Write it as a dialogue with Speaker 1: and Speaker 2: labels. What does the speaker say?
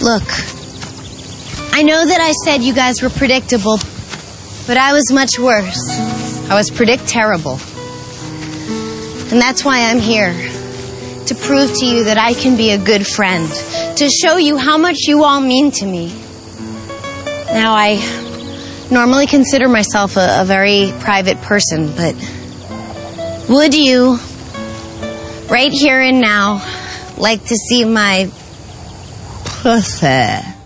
Speaker 1: Look, I know that I said you guys were predictable, but I was much worse. I was terrible. And that's why I'm here, to prove to you that I can be a good friend, to show you how much you all mean to me. Now, I normally consider myself a very private person, but would you, right here and now, like to see my pussy?